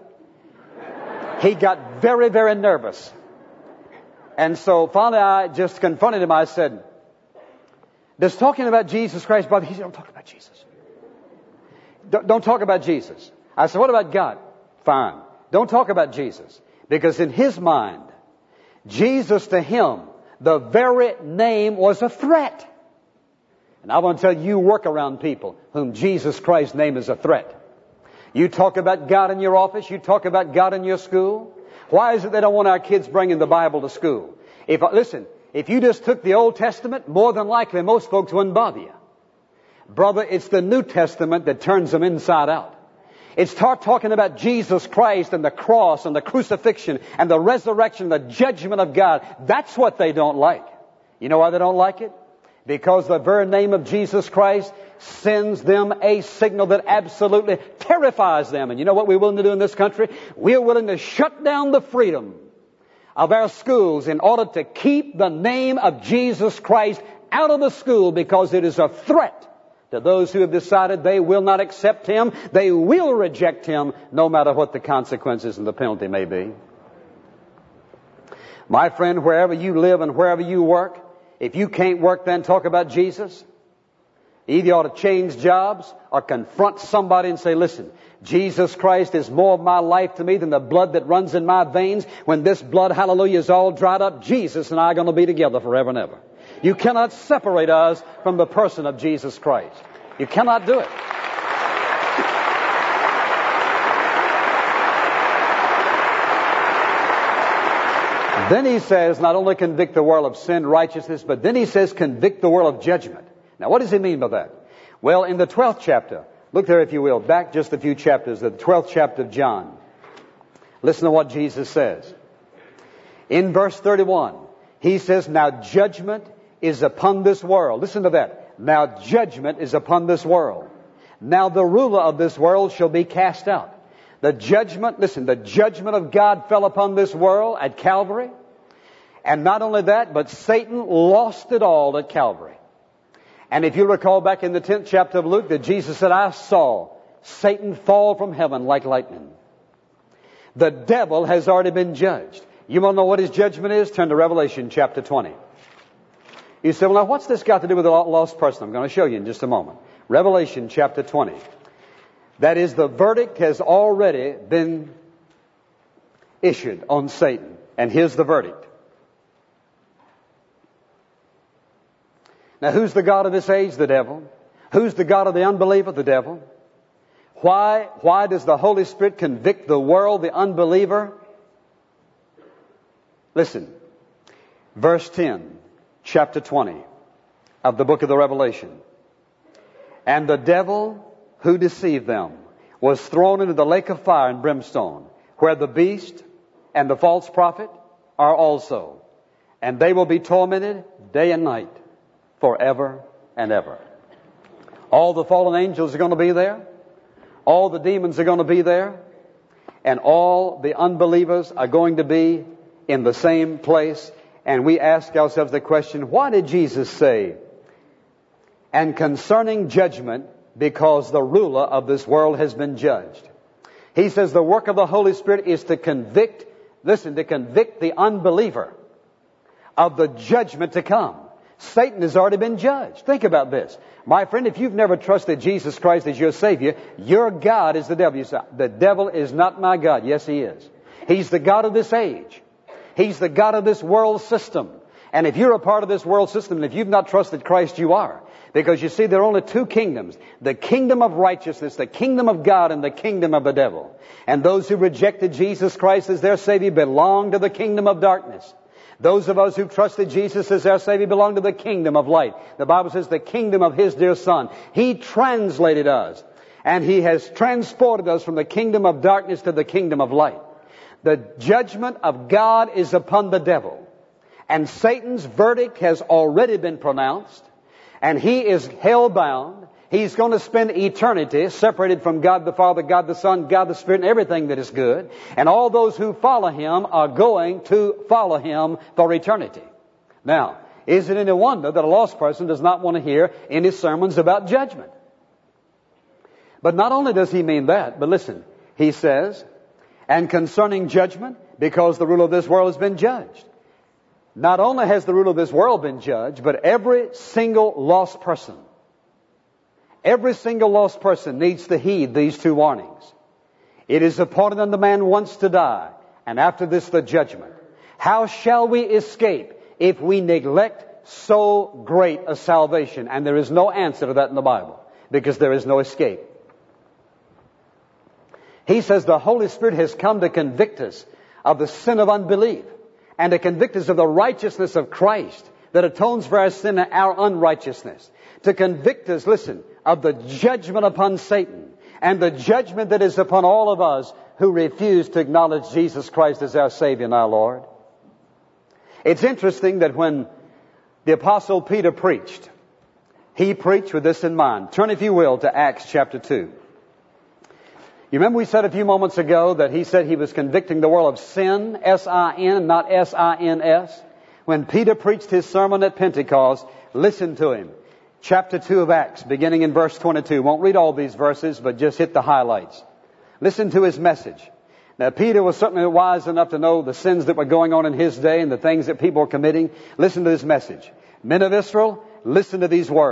He got very, very nervous. And so finally I just confronted him. I said, does talking about Jesus Christ bother you? He said, don't talk about Jesus. Don't, don't talk about Jesus. I said, what about God? Fine. Don't talk about Jesus. Because in his mind, Jesus to him, the very name was a threat. And I want to tell you, you work around people whom Jesus Christ's name is a threat. You talk about God in your office. You talk about God in your school. Why is it they don't want our kids bringing the Bible to school? If listen, if you just took the Old Testament, more than likely most folks wouldn't bother you. Brother, it's the New Testament that turns them inside out. It's start talking about Jesus Christ and the cross and the crucifixion and the resurrection, the judgment of God. That's what they don't like. You know why they don't like it? Because the very name of Jesus Christ sends them a signal that absolutely terrifies them. And you know what we're willing to do in this country? We're willing to shut down the freedom of our schools in order to keep the name of Jesus Christ out of the school, because it is a threat to those who have decided they will not accept him. They will reject him no matter what the consequences and the penalty may be. My friend, wherever you live and wherever you work, if you can't work then talk about Jesus. Either you ought to change jobs or confront somebody and say, listen, Jesus Christ is more of my life to me than the blood that runs in my veins. When this blood, hallelujah, is all dried up, Jesus and I are going to be together forever and ever. You cannot separate us from the person of Jesus Christ. You cannot do it. Then he says, not only convict the world of sin, righteousness, but then he says convict the world of judgment. Now what does he mean by that? Well, in the twelfth chapter, look there if you will, back just a few chapters, the twelfth chapter of John. Listen to what Jesus says. In verse thirty-one, he says, now judgment is upon this world. Listen to that. Now judgment is upon this world. Now the ruler of this world shall be cast out. The judgment, listen, the judgment of God fell upon this world at Calvary. And not only that, but Satan lost it all at Calvary. And if you recall back in the tenth chapter of Luke that Jesus said, I saw Satan fall from heaven like lightning. The devil has already been judged. You want to know what his judgment is? Turn to Revelation chapter twenty. You say, well, now what's this got to do with a lost person? I'm going to show you in just a moment. Revelation chapter twenty. That is, the verdict has already been issued on Satan. And here's the verdict. Now, who's the god of this age? The devil. Who's the god of the unbeliever? The devil. Why, why does the Holy Spirit convict the world, the unbeliever? Listen. Verse ten, chapter twenty of the book of the Revelation. And the devil who deceived them was thrown into the lake of fire and brimstone, where the beast and the false prophet are also. And they will be tormented day and night forever and ever. All the fallen angels are going to be there. All the demons are going to be there. And all the unbelievers are going to be in the same place. And we ask ourselves the question, why did Jesus say, and concerning judgment, because the ruler of this world has been judged? He says the work of the Holy Spirit is to convict, listen, to convict the unbeliever of the judgment to come. Satan has already been judged. Think about this. My friend, if you've never trusted Jesus Christ as your Savior, your God is the devil. You say, the devil is not my God. Yes, he is. He's the God of this age. He's the God of this world system. And if you're a part of this world system, and if you've not trusted Christ, you are. Because you see, there are only two kingdoms. The kingdom of righteousness, the kingdom of God, and the kingdom of the devil. And those who rejected Jesus Christ as their Savior belong to the kingdom of darkness. Those of us who trusted Jesus as our Savior belong to the kingdom of light. The Bible says the kingdom of His dear Son. He translated us, and He has transported us from the kingdom of darkness to the kingdom of light. The judgment of God is upon the devil. And Satan's verdict has already been pronounced. And he is hell-bound. He's going to spend eternity separated from God the Father, God the Son, God the Spirit, and everything that is good. And all those who follow Him are going to follow Him for eternity. Now, is it any wonder that a lost person does not want to hear any sermons about judgment? But not only does he mean that, but listen, he says, and concerning judgment, because the ruler of this world has been judged. Not only has the ruler of this world been judged, but every single lost person, every single lost person needs to heed these two warnings. It is appointed unto man once to die, and after this the judgment. How shall we escape if we neglect so great a salvation? And there is no answer to that in the Bible, because there is no escape. He says the Holy Spirit has come to convict us of the sin of unbelief, and to convict us of the righteousness of Christ that atones for our sin and our unrighteousness. To convict us, listen, of the judgment upon Satan and the judgment that is upon all of us who refuse to acknowledge Jesus Christ as our Savior and our Lord. It's interesting that when the Apostle Peter preached, he preached with this in mind. Turn, if you will, to Acts chapter two. You remember we said a few moments ago that he said he was convicting the world of sin, S I N, not S I N S. When Peter preached his sermon at Pentecost, listen to him. Chapter two of Acts, beginning in verse twenty-two. Won't read all these verses, but just hit the highlights. Listen to his message. Now, Peter was certainly wise enough to know the sins that were going on in his day and the things that people were committing. Listen to his message. Men of Israel, listen to these words.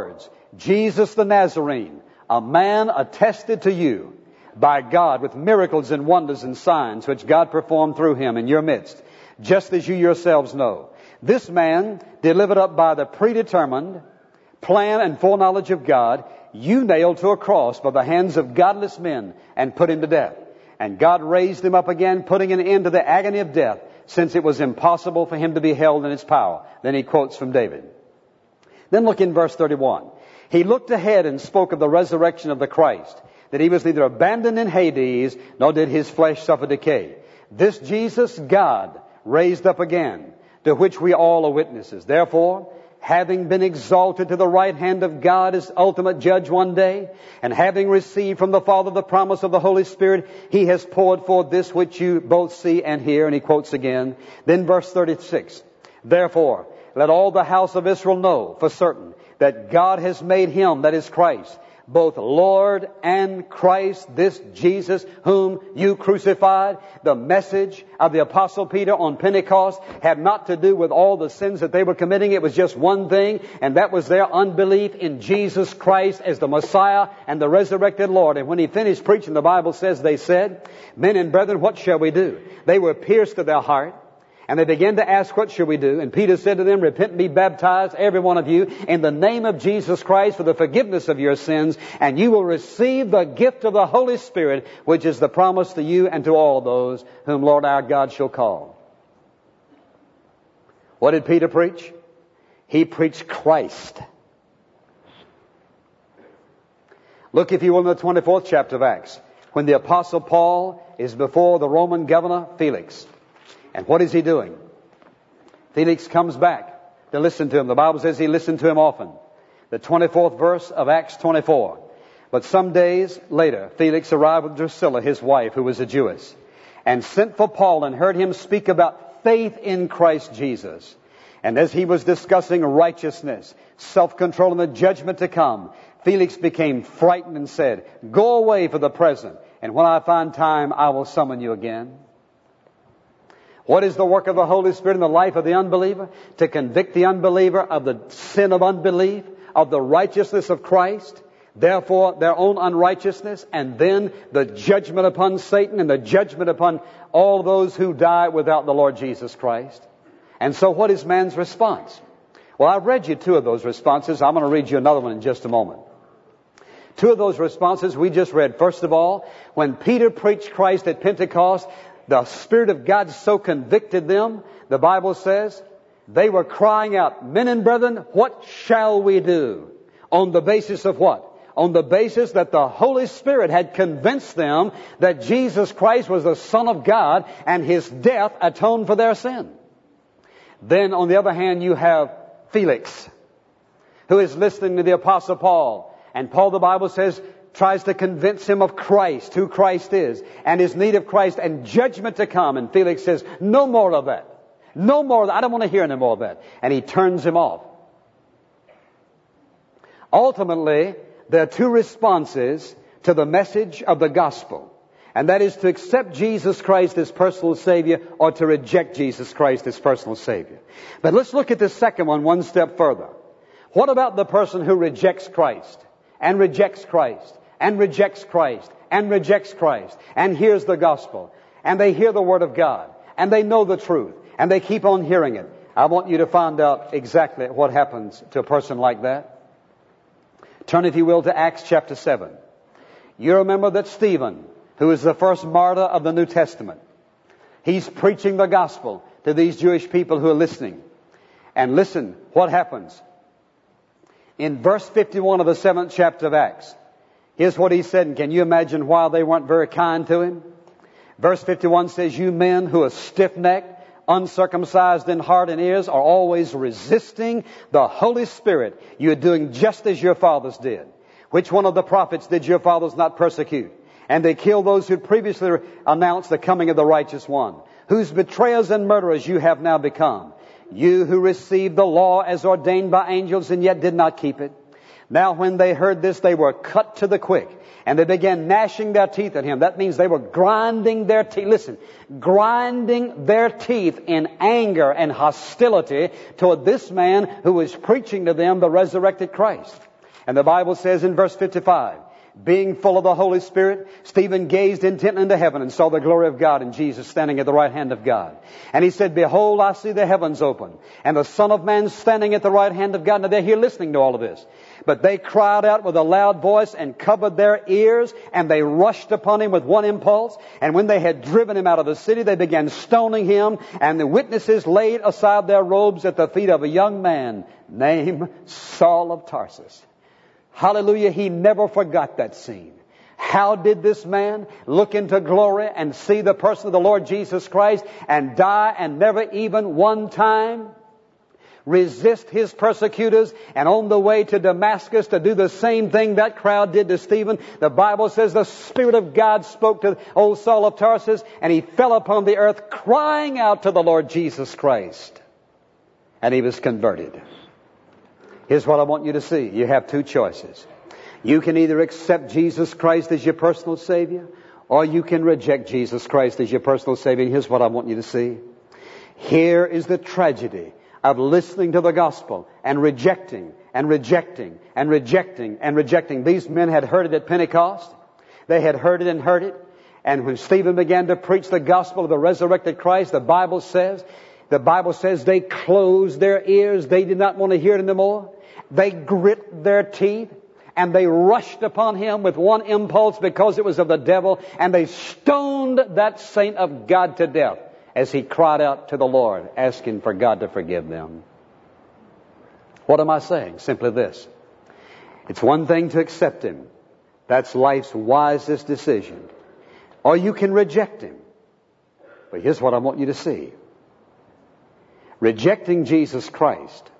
Jesus the Nazarene, a man attested to you by God with miracles and wonders and signs which God performed through him in your midst, just as you yourselves know. This man, delivered up by the predetermined plan and foreknowledge of God, you nailed to a cross by the hands of godless men and put him to death. And God raised him up again, putting an end to the agony of death, since it was impossible for him to be held in its power. Then he quotes from David. Then look in verse thirty-one. He looked ahead and spoke of the resurrection of the Christ, that he was neither abandoned in Hades, nor did his flesh suffer decay. This Jesus God raised up again, to which we all are witnesses. Therefore, having been exalted to the right hand of God as ultimate judge one day, and having received from the Father the promise of the Holy Spirit, he has poured forth this which you both see and hear. And he quotes again. Then verse thirty-six. Therefore, let all the house of Israel know for certain that God has made him, that is Christ, both Lord and Christ, this Jesus whom you crucified. The message of the Apostle Peter on Pentecost had not to do with all the sins that they were committing. It was just one thing, and that was their unbelief in Jesus Christ as the Messiah and the resurrected Lord. And when he finished preaching, the Bible says they said, "Men and brethren, what shall we do?" They were pierced to their heart. And they began to ask, what shall we do? And Peter said to them, repent and be baptized, every one of you, in the name of Jesus Christ for the forgiveness of your sins, and you will receive the gift of the Holy Spirit, which is the promise to you and to all those whom Lord our God shall call. What did Peter preach? He preached Christ. Look, if you will, in the twenty-fourth chapter of Acts, when the Apostle Paul is before the Roman governor Felix. And what is he doing? Felix comes back to listen to him. The Bible says he listened to him often. The twenty-fourth verse of Acts twenty-four. But some days later, Felix arrived with Drusilla, his wife, who was a Jewess, and sent for Paul and heard him speak about faith in Christ Jesus. And as he was discussing righteousness, self-control, and the judgment to come, Felix became frightened and said, "Go away for the present, and when I find time, I will summon you again." What is the work of the Holy Spirit in the life of the unbeliever? To convict the unbeliever of the sin of unbelief, of the righteousness of Christ, therefore their own unrighteousness, and then the judgment upon Satan and the judgment upon all those who die without the Lord Jesus Christ. And so what is man's response? Well, I've read you two of those responses. I'm going to read you another one in just a moment. Two of those responses we just read. First of all, when Peter preached Christ at Pentecost, the Spirit of God so convicted them, the Bible says, they were crying out, "Men and brethren, what shall we do?" On the basis of what? On the basis that the Holy Spirit had convinced them that Jesus Christ was the Son of God and His death atoned for their sin. Then, on the other hand, you have Felix, who is listening to the Apostle Paul. And Paul, the Bible says, tries to convince him of Christ, who Christ is, and his need of Christ and judgment to come. And Felix says, no more of that. No more of that. I don't want to hear any more of that. And he turns him off. Ultimately, there are two responses to the message of the gospel. And that is to accept Jesus Christ as personal Savior or to reject Jesus Christ as personal Savior. But let's look at the second one one step further. What about the person who rejects Christ and rejects Christ and rejects Christ and rejects Christ and hears the gospel and they hear the Word of God and they know the truth and they keep on hearing it? I want you to find out exactly what happens to a person like that. Turn, if you will, to Acts chapter seven. You remember that Stephen, who is the first martyr of the New Testament, he's preaching the gospel to these Jewish people who are listening. And listen, what happens? In verse fifty-one of the seventh chapter of Acts, here's what he said, and can you imagine why they weren't very kind to him? Verse fifty-one says, "You men who are stiff-necked, uncircumcised in heart and ears, are always resisting the Holy Spirit. You are doing just as your fathers did. Which one of the prophets did your fathers not persecute? And they killed those who previously announced the coming of the righteous one, whose betrayers and murderers you have now become. You who received the law as ordained by angels and yet did not keep it." Now when they heard this, they were cut to the quick, and they began gnashing their teeth at him. That means they were grinding their teeth. Listen, grinding their teeth in anger and hostility toward this man who was preaching to them the resurrected Christ. And the Bible says in verse fifty-five, being full of the Holy Spirit, Stephen gazed intently into heaven and saw the glory of God and Jesus standing at the right hand of God. And he said, behold, I see the heavens open, and the Son of Man standing at the right hand of God. Now they're here listening to all of this. But they cried out with a loud voice and covered their ears, and they rushed upon him with one impulse. And when they had driven him out of the city, they began stoning him, and the witnesses laid aside their robes at the feet of a young man named Saul of Tarsus. Hallelujah, he never forgot that scene. How did this man look into glory and see the person of the Lord Jesus Christ and die and never even one time resist his persecutors, and on the way to Damascus to do the same thing that crowd did to Stephen? The Bible says the Spirit of God spoke to old Saul of Tarsus, and he fell upon the earth crying out to the Lord Jesus Christ. And he was converted. Here's what I want you to see. You have two choices. You can either accept Jesus Christ as your personal Savior, or you can reject Jesus Christ as your personal Savior. And here's what I want you to see. Here is the tragedy of listening to the gospel and rejecting and rejecting and rejecting and rejecting. These men had heard it at Pentecost. They had heard it and heard it. And when Stephen began to preach the gospel of the resurrected Christ, the Bible says, the Bible says they closed their ears. They did not want to hear it anymore. They grit their teeth, and they rushed upon him with one impulse because it was of the devil, and they stoned that saint of God to death as he cried out to the Lord, asking for God to forgive them. What am I saying? Simply this. It's one thing to accept him. That's life's wisest decision. Or you can reject him. But here's what I want you to see. Rejecting Jesus Christ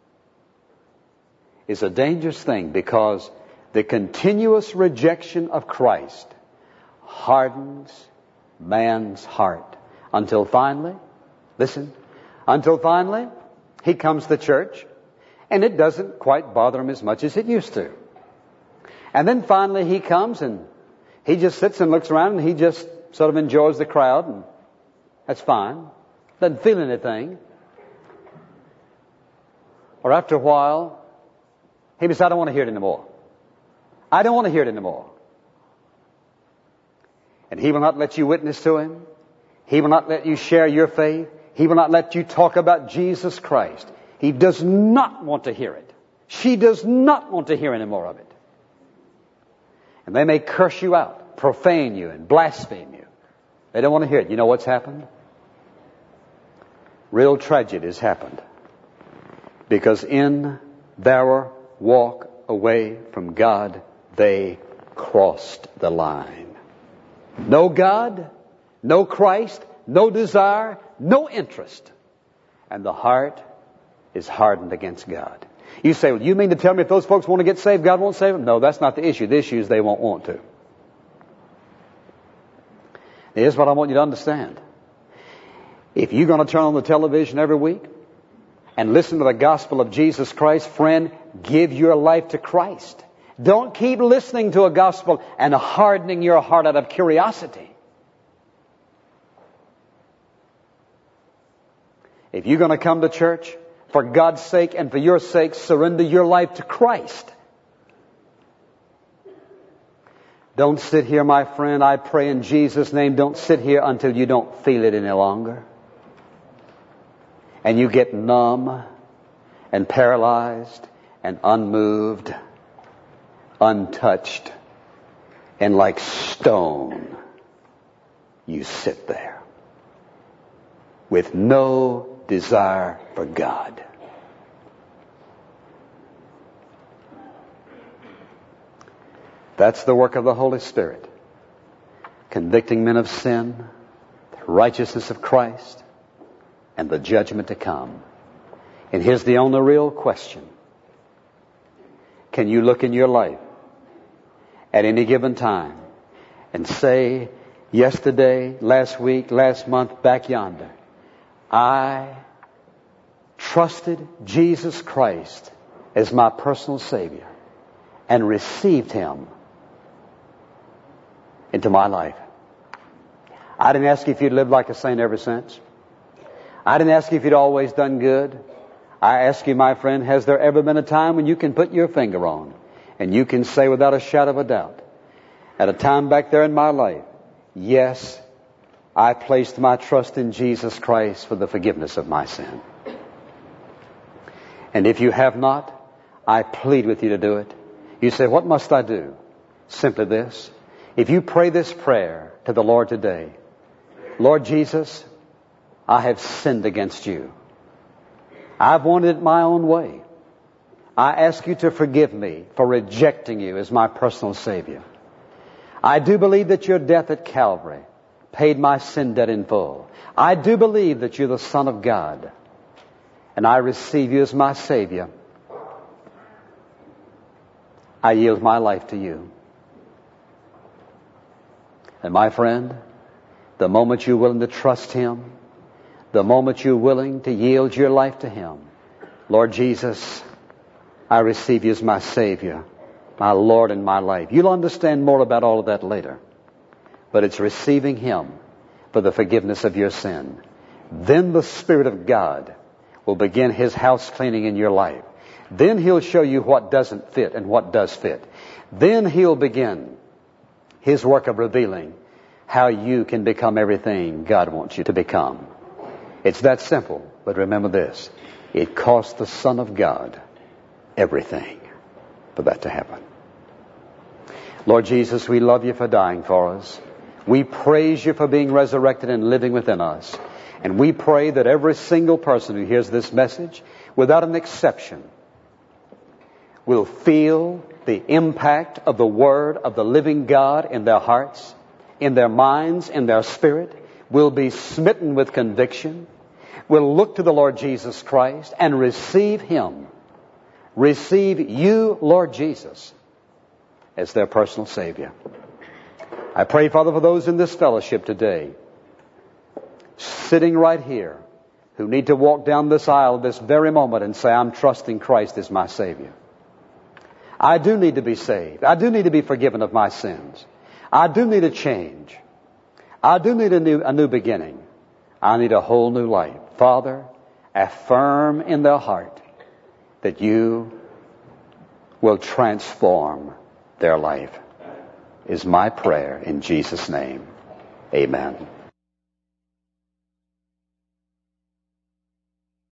is a dangerous thing, because the continuous rejection of Christ hardens man's heart until finally, listen, until finally he comes to church and it doesn't quite bother him as much as it used to. And then finally he comes and he just sits and looks around and he just sort of enjoys the crowd, and that's fine. Doesn't feel anything. Or after a while, he says, I don't want to hear it anymore. I don't want to hear it anymore. And he will not let you witness to him. He will not let you share your faith. He will not let you talk about Jesus Christ. He does not want to hear it. She does not want to hear any more of it. And they may curse you out, profane you, and blaspheme you. They don't want to hear it. You know what's happened? Real tragedy has happened. Because in their walk away from God, they crossed the line. No God, no Christ, no desire, no interest. And the heart is hardened against God. You say, well, you mean to tell me if those folks want to get saved, God won't save them? No, that's not the issue. The issue is they won't want to. Here's what I want you to understand. If you're going to turn on the television every week and listen to the gospel of Jesus Christ, friend, give your life to Christ. Don't keep listening to a gospel and hardening your heart out of curiosity. If you're going to come to church, for God's sake and for your sake, surrender your life to Christ. Don't sit here, my friend. I pray in Jesus' name, don't sit here until you don't feel it any longer. And you get numb and paralyzed and unmoved, untouched, and like stone, you sit there with no desire for God. That's the work of the Holy Spirit, convicting men of sin, the righteousness of Christ, and the judgment to come. And here's the only real question. Can you look in your life at any given time and say, yesterday, last week, last month, back yonder, I trusted Jesus Christ as my personal Savior and received Him into my life. I didn't ask you if you'd lived like a saint ever since. I didn't ask you if you'd always done good. I ask you, my friend, has there ever been a time when you can put your finger on And you can say without a shadow of a doubt, at a time back there in my life, yes, I placed my trust in Jesus Christ for the forgiveness of my sin. And if you have not, I plead with you to do it. You say, what must I do? Simply this. If you pray this prayer to the Lord today, Lord Jesus, I have sinned against you. I've wanted it my own way. I ask you to forgive me for rejecting you as my personal Savior. I do believe that your death at Calvary paid my sin debt in full. I do believe that you're the Son of God. And I receive you as my Savior. I yield my life to you. And my friend, the moment you're willing to trust Him, the moment you're willing to yield your life to Him, Lord Jesus, I receive you as my Savior, my Lord and my life. You'll understand more about all of that later. But it's receiving Him for the forgiveness of your sin. Then the Spirit of God will begin His house cleaning in your life. Then He'll show you what doesn't fit and what does fit. Then He'll begin His work of revealing how you can become everything God wants you to become. It's that simple. But remember this. It cost the Son of God everything for that to happen. Lord Jesus, we love you for dying for us. We praise you for being resurrected and living within us. And we pray that every single person who hears this message, without an exception, will feel the impact of the Word of the living God in their hearts, in their minds, in their spirit, will be smitten with conviction, will look to the Lord Jesus Christ and receive Him. Receive you, Lord Jesus, as their personal Savior. I pray, Father, for those in this fellowship today, sitting right here, who need to walk down this aisle this very moment and say, I'm trusting Christ as my Savior. I do need to be saved. I do need to be forgiven of my sins. I do need a change. I do need a new, a new beginning. I need a whole new life. Father, affirm in their heart that you will transform their life, is my prayer in Jesus' name. Amen.